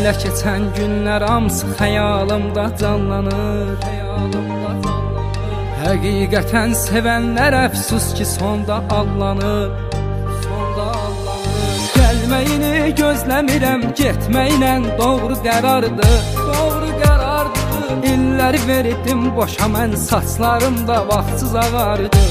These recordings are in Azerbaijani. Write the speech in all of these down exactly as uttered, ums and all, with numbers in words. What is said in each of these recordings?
Belə keçən günlər hamısı xəyalımda canlanır, xəyalımda canlanır. Həqiqətən sevənlər əfsus ki sonda allanır, sonda allanır. Gəlməyini gözləmirəm, getməklə doğru qərardır, doğru qərardır. İllər verdim boşa mən, saçlarımda vaxtsız ağardı.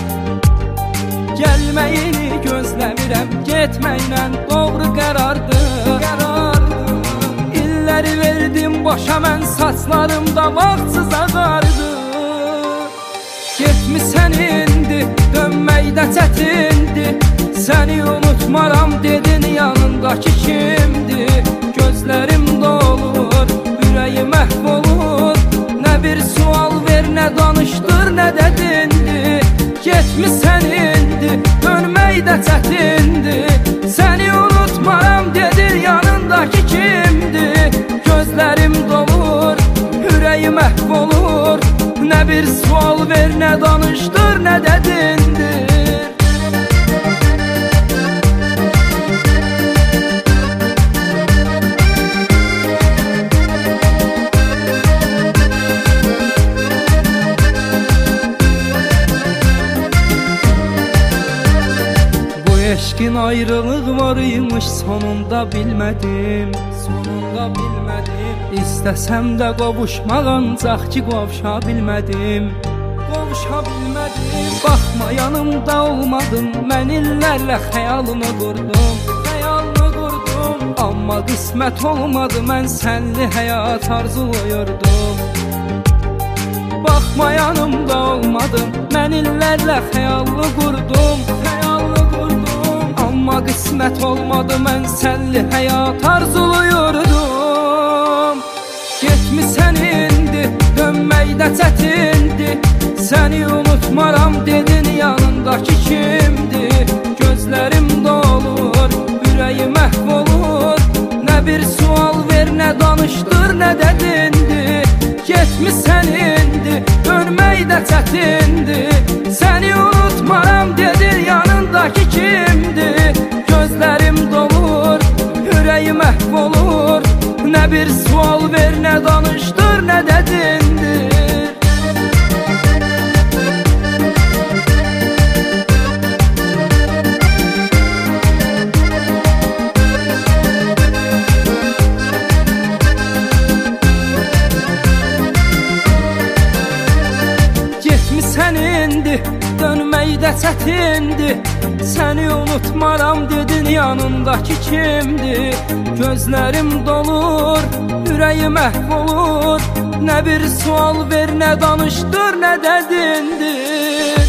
Gəlməyini gözləmirəm, getməklə doğru qərardır, qərardır. İlləri verdim boşa mən, saçlarımda vaxtsız ağardı. Getmisən indi, dönməkdə çətindir. Səni unutmaram dedin, yanındakı kimdir? Gözlərim dolur, ürəyim məhv olur. Nə bir sual ver, nə danışdır, nə də dindir. Getmisən indi, dönməkdə çətindir. Səni unutmaram dedir, yanındakı kimdir? Gözlərim dolur, ürəyim məhv olur. Nə bir sual ver, nə danışdır, nə də dindir. Eşkin ayrılıq var imiş, sonunda bilmədim, sonunda bilmədim. İstəsəm də qovuşmaq ancaq ki qovuşa bilmədim, qovuşa bilmədim. Baxma yanımda olmadın, mən illərlə xəyalını qurdum, xəyalını qurdum. Amma qismət olmadı, mən sənli həyat arzuluyurdum. Baxma yanımda olmadın, mən illərlə xəyalını qurdum, xəyalını qurdum. Amma qismət olmadı, mən sənli həyat arzuluyurdum. Getmisən indi, dönməkdə çətindir. Səni unutmaram dedin, yanındakı kimdir? Gözlərim dolur, ürəyim məhv olur. Nə bir sual ver, nə danışdır, nə də dindir. Getmisən indi, dönməkdə çətindir. Səni unutmaram dedir, yanındakı kimdir? Gözlərim dolur, ürəyim məhv olur. Nə bir sual ver, nə danışdır, nə də dindir. Getmisən indi, dönməkdə çətindir. Səni unutmaram dedin, yanındakı kimdir? Gözlərim dolur, ürəyim məhv olur. Nə bir sual ver, nə danışdır, nə də dindir.